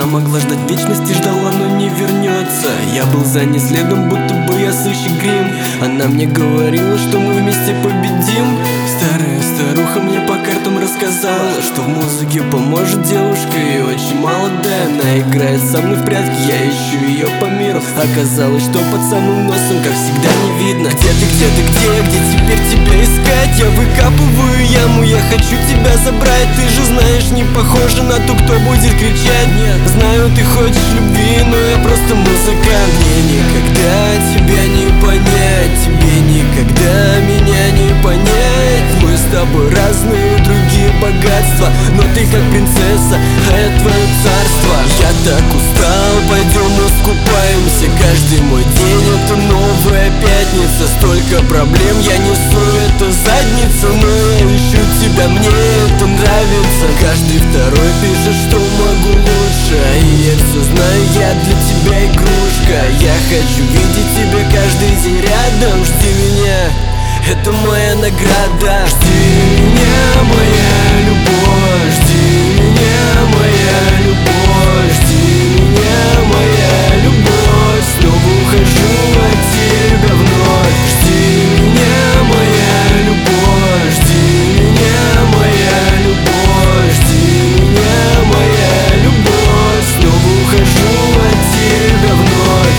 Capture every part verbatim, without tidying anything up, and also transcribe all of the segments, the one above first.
Она могла ждать вечности, ждала, но не вернется. Я был за ней следом, будто бы я сыщик Грим. Она мне говорила, что мы вместе победим. Старая старуха мне по картам рассказала, что в музыке поможет девушка и очень молодая. Она играет со мной в прятки, я ищу ее по миру. Оказалось, что под самым носом, как всегда, не видно. Где ты, где ты, где, где теперь тебя искать? Я выкапываю яму, я хочу тебя забрать. Ты же знаешь, не похожа на ту, кто будет кричать. Нет, знаю, ты хочешь любви, но я просто музыкант. Мне никогда тебя не понять, тебе никогда меня не понять. Мы с тобой разные, другие богатства, но ты как принцесса, а я твое царство. Я так устал, пойдем искупаемся. Каждый мой день это новая пятница. Столько проблем я несу, это задница, но я ищу тебя, мне это нравится. Каждый второй пишет, что могу лучше, и я все знаю, я для тебя игрушка. Я хочу видеть тебя каждый день рядом. Жди меня, это моя награда. Жди меня, моя любовь. Жди меня, моя любовь. Жди меня, моя любовь. Снова ухожу от тебя вновь. Жди меня, моя любовь. Жди меня, моя любовь. Жди меня, моя любовь. Снова ухожу от тебя вновь.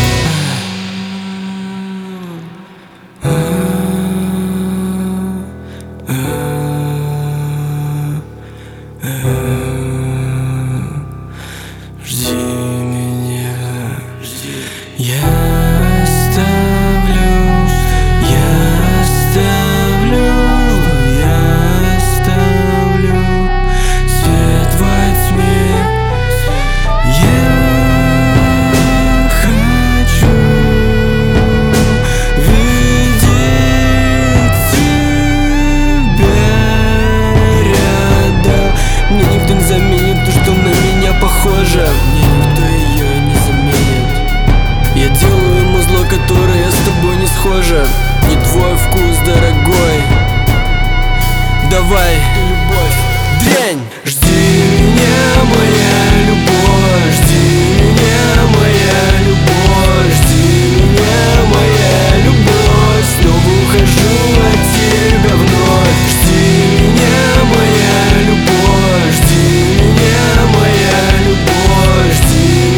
Жди меня, жди. Я оставлю, я оставлю, я оставлю свет во тьме. Я хочу видеть тебя рядом. Мне никто не заменит то, что на меня похоже. Мне никто ее не заменит. Я делаю музло, которое с тобой не схоже. Не твой вкус, дорогой. Давай.